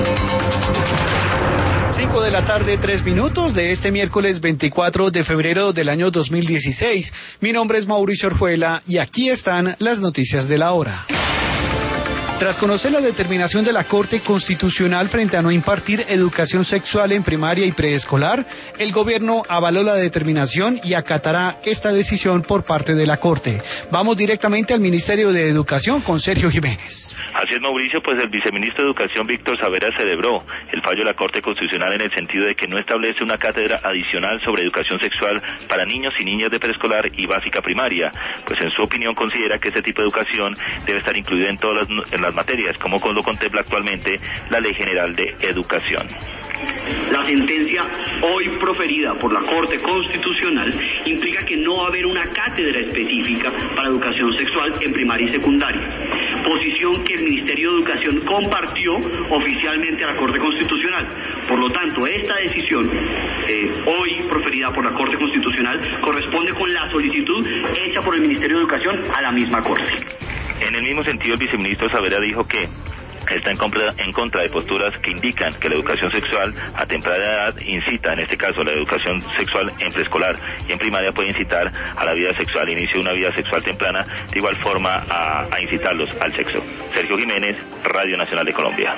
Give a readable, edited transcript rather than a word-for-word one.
5 de la tarde, 3 minutos de este miércoles 24 de febrero del año 2016. Mi nombre es Mauricio Orjuela y aquí están las noticias de la hora. Tras conocer la determinación de la Corte Constitucional frente a no impartir educación sexual en primaria y preescolar, el gobierno avaló la determinación y acatará esta decisión por parte de la Corte. Vamos directamente al Ministerio de Educación con Sergio Jiménez. Así es, Mauricio, pues el viceministro de Educación, Víctor Savera, celebró el fallo de la Corte Constitucional en el sentido de que no establece una cátedra adicional sobre educación sexual para niños y niñas de preescolar y básica primaria, pues en su opinión considera que este tipo de educación debe estar incluida en todas las materias, como lo contempla actualmente la Ley General de Educación. La sentencia hoy proferida por la Corte Constitucional implica que no va a haber una cátedra específica para educación sexual en primaria y secundaria, posición que el Ministerio de Educación compartió oficialmente a la Corte Constitucional. Por lo tanto, esta decisión hoy proferida por la Corte Constitucional corresponde con la solicitud hecha por el Ministerio de Educación a la misma Corte. En el mismo sentido, el viceministro Savera dijo que está en contra de posturas que indican que la educación sexual a temprana edad incita, en este caso la educación sexual en preescolar y en primaria puede incitar a la vida sexual, inicio de una vida sexual temprana, de igual forma a incitarlos al sexo. Sergio Jiménez, Radio Nacional de Colombia.